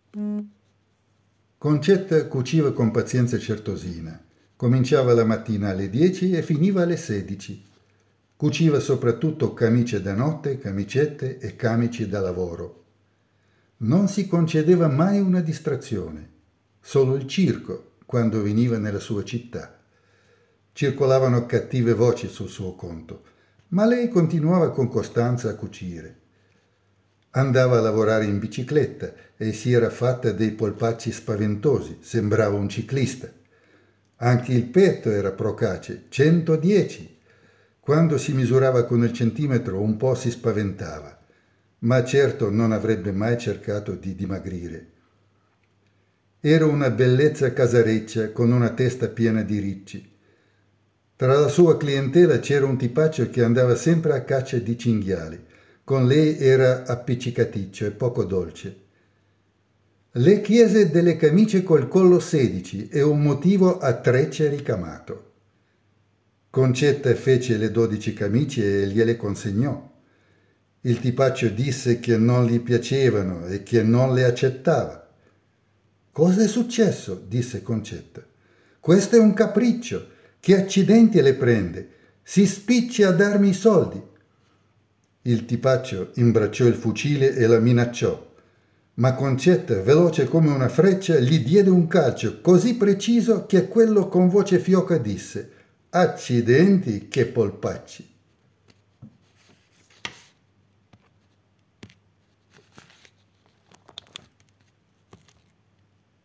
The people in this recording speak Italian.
Concetta cuciva con pazienza certosina. Cominciava la mattina alle 10 e finiva alle 16. Cuciva soprattutto camicie da notte, camicette e camici da lavoro. Non si concedeva mai una distrazione, solo il circo quando veniva nella sua città. Circolavano cattive voci sul suo conto, ma lei continuava con costanza a cucire. Andava a lavorare in bicicletta e si era fatta dei polpacci spaventosi, sembrava un ciclista. Anche il petto era procace, 110. Quando si misurava con il centimetro un po' si spaventava, ma certo non avrebbe mai cercato di dimagrire. Era una bellezza casareccia con una testa piena di ricci. Tra la sua clientela c'era un tipaccio che andava sempre a caccia di cinghiali. Con lei era appiccicaticcio e poco dolce. Le chiese delle camicie col collo 16 e un motivo a trecce ricamato. Concetta fece le 12 camicie e gliele consegnò. Il tipaccio disse che non gli piacevano e che non le accettava. «Cosa è successo?» disse Concetta. «Questo è un capriccio. Che accidenti le prende? Si spicci a darmi i soldi!» Il tipaccio imbracciò il fucile e la minacciò. Ma Concetta, veloce come una freccia, gli diede un calcio così preciso che quello con voce fioca disse: «Accidenti, che polpacci!»